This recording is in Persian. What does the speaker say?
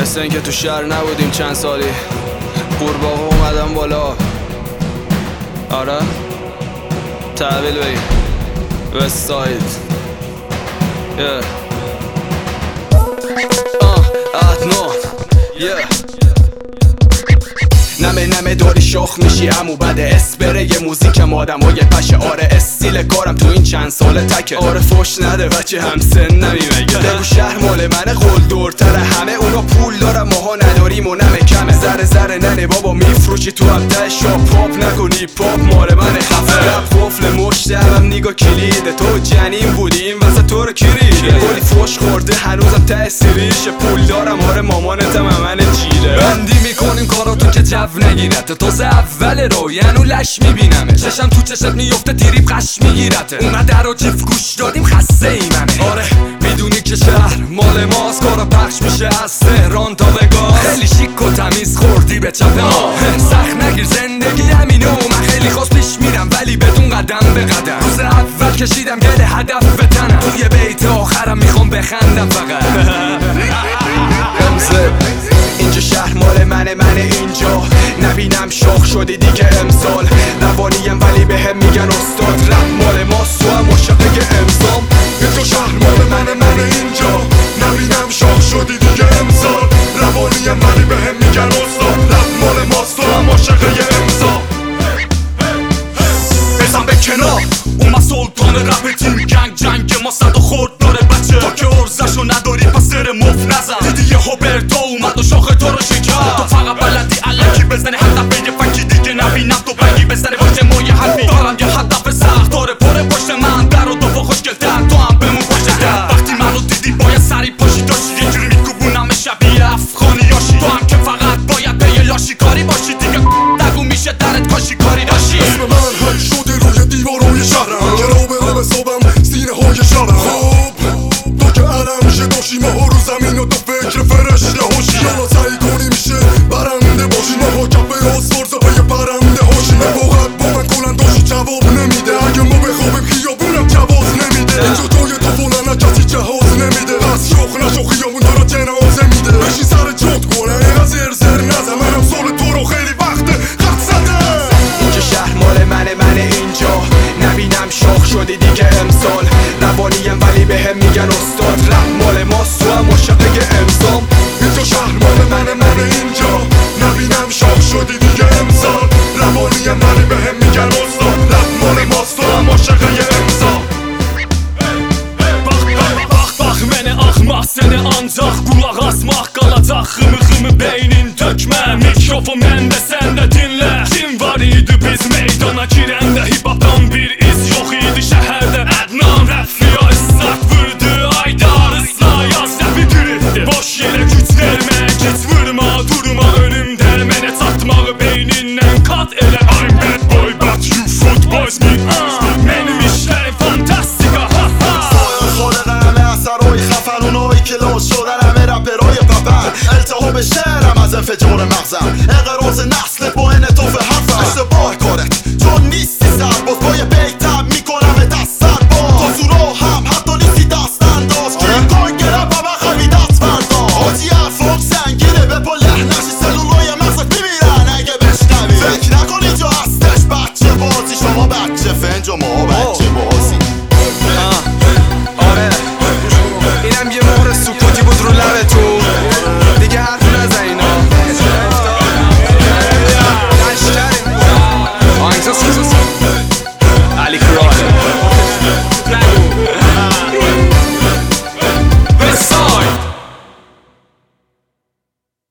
مثل اینکه تو شهر نبودیم چند سالی، قورباغه اومدم بالا. آره تحویل بگیم وست ساید نمه داری شخ میشی همو بده اسپره یه موزیکم آدم های پشه. آره استیل کارم تو این چند ساله تکه. آره فوش نده بچه هم سن نمیمگه. بگو شهر مال منه قول دورتره همه. اونا پول دارم ماها نداریم و نمه کمه. ذره ذره ننه بابا میفروشی تو هم ته شاپ. پاپ نکنی پاپ مال منه خفه. رب قفل مشت هم نیگا کلیده. تو جنین بودی این واسه تو رو کریده. کلی فوش خورده هنوزم ته سریشه. پول دارم آره مامانتم من جیره. بندی میکنیم کاراتون که جو نگیرته. تازه اول رو یعنی لش میبینمه. چشم تو چشت میفته تیریب قش میگیرته. اونقدر رو جیف گوش دادیم خسته ایمنه. آره میدونی که شهر مال ماست. کارا پخش میشه از تهران تا وگاس. خیلی شیک و تمیز خوردی به چپ ما. سخت نگیر زندگی همینه و من خیلی خواست پیش میرم ولی بدون قدم به قدم. روز اول کشیدم گل هدف به تنم. توی بیت آخرم میخوام بخندم فقط. اینجا شهر مال منه اینجا نبینم شاخ شدی دیگه امسال. روانیم ولی بهم میگن استاد. رپ مال ماست تو هم عاشق امضام. اینجا شهر مال منه اینجا نبینم شاخ شدی دیگه امسال. روانیم ولی بهم میگن استاد. رپ مال ماست تو هم عاشق امضام. بزن به کنار اومد سلطان رپ تیم گنگ جنگ ما صد و خورد داره بچه. تا که ارزشو نداری پس زر مف نزن. دیدی یه هوبرتو اومد و شاخ تو رو شکر. تو فقط بلدی علکی بزنی هدف به یه فکی دیگه نبینم تو بگی بزنی باشه ما یه حرفی. دارم یه هدف سخت داره پره پشت من. در و دو خوشگل تر تو هم بمون پشت در. وقتی منو دیدی باید سری پاشی داشتی. یه جوری میکوبونم شبیه افغانیاشی. تو هم که فقط باید به یه لاشی کاری باشی دیگه. نگو میشه درت کاشی کاری داشتی. اسم من حک شده روی دیواروی شهرم. که رو به رو صبحم سینه های شبم. خوب تو که علم میشه داشتی ماها رو زمین و تو فکر فرشته هاشی. یالا سعی کنی میشه برنده باشی. ماها کفه آسفارزا پی پرنده هاشی. نباقت با من کنن داشتی جواب نمیده. اگه ما بخوابیم خیابونم جواز نمیده. اینجا جای تو فلانه کسی جهاز نمیده. پس شوخ نشو خیابون تو رو جنازه میده. بشین سر جات کنه اینقدر زر زر نزن. منم سال تو رو خیلی وقته خط زدم. اینجا شهر مال منه اینجا نبینم شاخ شدی دیگه امسال. روانیم ولی بهم میگن استاد. رپ مال ماست تو هم عاشق امضام. اینجا شهر مال منه اینجا نبینم شاخ شدی دیگه امسال. روانیم ولی بهم میگن استاد. رپ مال ماست تو هم عاشق امضام. Bax məni axmaq səni ancaq qulaq asmaq qalacaq. Xımı beynin tökmə. Mikrofon məndə səndə dinlə. Kim var idi biz meydana girəndə. Hip-hopdan bir iz yox idi şəhərdə. Ədnan Rəfiya ıslaq vurdu. Aydar ısla yaz rəfi dürüddü. Boş yerə güc vermə. Keç vurma durma önüm dərmənə. Çatmağı beynindən kat elə. I'm bad boy but you foot boys me. Mənim işlərim fantastika. اثرهای خفن اونایی که لاش شدن همه رپرهای پپن. التهاب شعرم از انفجار مغزم. انقراض نسل با انعطاف حرفم. اشتباه کارت چون نیستی سرباز. با یه بیتم میکنم دست سرباز. تا سورا هم حتی نیستی دست انداز. که این کار گرم و من خیلی دست برداز. آجی حرفام سنگینه به پا لحنشی. سلولای مغزت میمیرن اگه بشنوی. فکر نکن اینجا هستش بچه بازی. شما بچه فنج و ما بچه بازی. اینم یه مهر سکوتی بود رو لبتون.